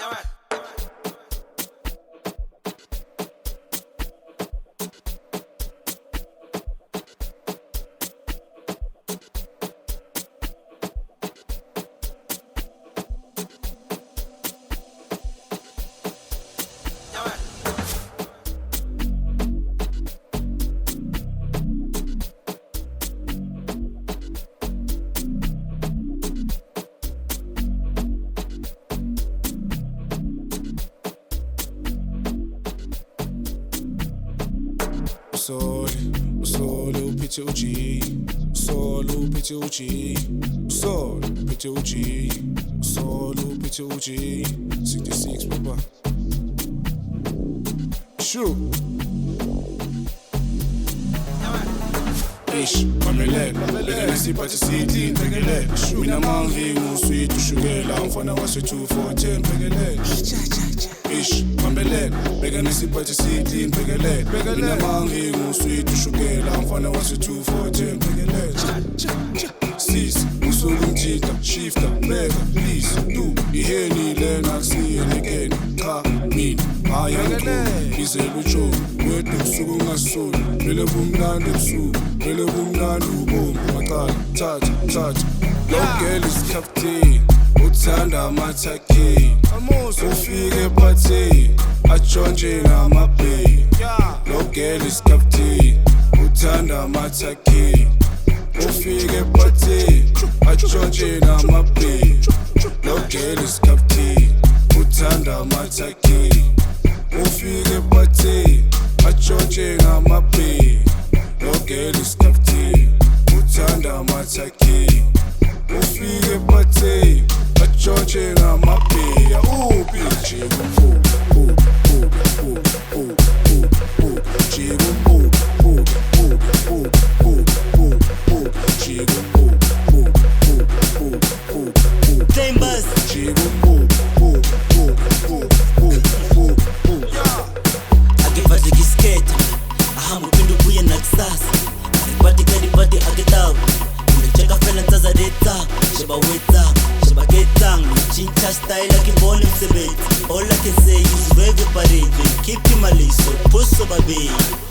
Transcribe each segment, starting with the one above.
Usole uphethe uG, usole uphethe uG, usole uphethe uG, usole uphethe uG, 66 papa. Shoot. Ish, Pamela, beka nesiphathi sithi bhekele. Mina mangi ngusweet ushukela, umfana wase 214 bhekele. Ish, Pamela, beka nesiphathi sithi bhekele. Mina mangi ngusweet ushukela, umfana wase 214 bhekele. Sis, usuku mjita, shifta, beka, please, do. Iheni lena kusiyeni again, cha, mina, ayangikho, izela utshono, wedwa usuku ungasoli, vele kumnandi ebusuku. Vele kumnandi ubomi macala thatha Lo girl is captain uthanda amathakhi ufike party atshontshe ngamabheki Lo girl is captain uthanda amathakhi ufike party atshontshe ngamabheki Lo girl is captain uthanda amathakhi ufike party atshontshe ngamabheki Lo girl is captain, uthanda amathakhi ufike party, atshontshe ngamabheya Jika style like a ball in cement. All I can say is wave your parade. Keep him a list, so push over baby.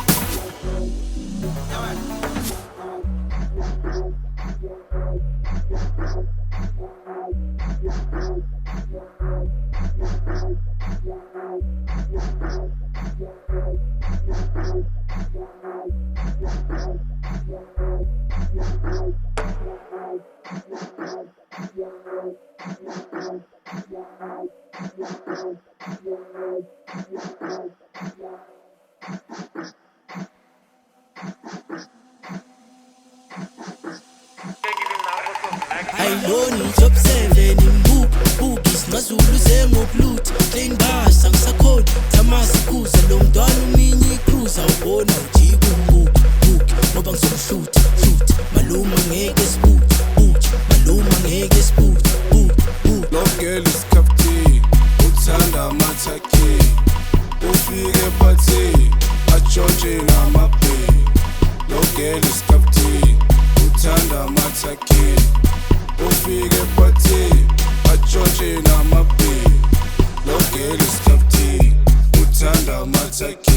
I don't job 7 in boogies Mazulu zengo blut Clean bars angisakhona Tamasi kuza lo mntwana uminyi cruiser ubona ujika umbuki Ngoba ngizomhluta Maluma ngeke sibuthi Maluma ngeke sibuthi Lo girl is captain uthanda amathakhi ufike party atshontshe ngamabheki Lo girl is captain uthanda amathakhi ufike party atshontshe ngamabheki Lo girl is captain uthanda amathakhi